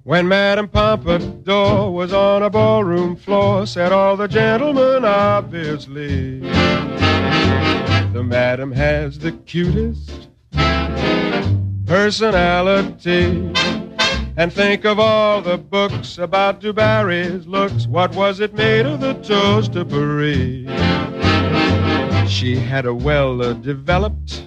When Madame Pompadour was on a ballroom floor, said all the gentlemen obviously, the Madam has the cutest personality. And think of all the books about Du Barry's looks. What was it made of the toast de Paris? She had a well-developed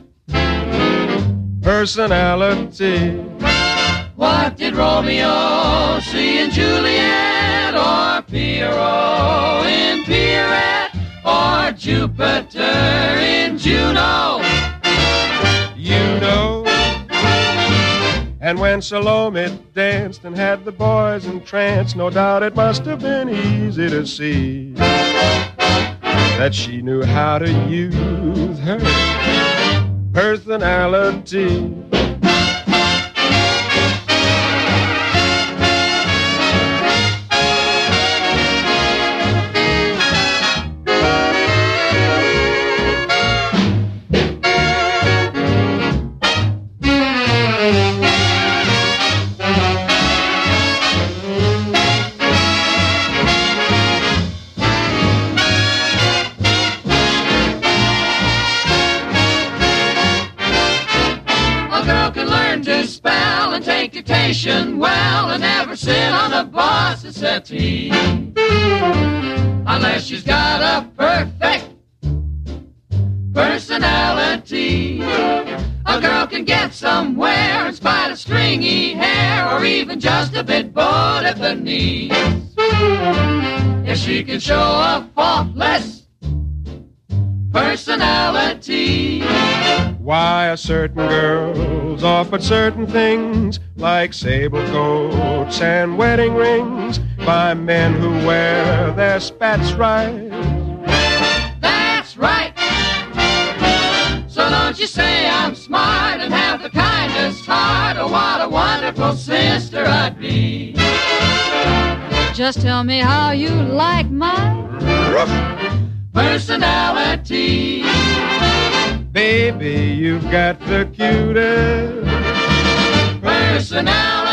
personality. What did Romeo see in Juliet, or Pierrot in Pierrette, or Jupiter in Juno? You know. And when Salome danced and had the boys entranced, no doubt it must have been easy to see that she knew how to use her personality. Well, and never sit on the boss's settee unless she's got a perfect personality. A girl can get somewhere in spite of stringy hair, or even just a bit bowed at the knees, if she can show a faultless personality. Why, a certain girl's offered certain things, like sable coats and wedding rings, by men who wear their spats right. That's right. So don't you say I'm smart and have the kindest heart. Oh, what a wonderful sister I'd be. Just tell me how you like my personality. Baby, you've got the cutest personality.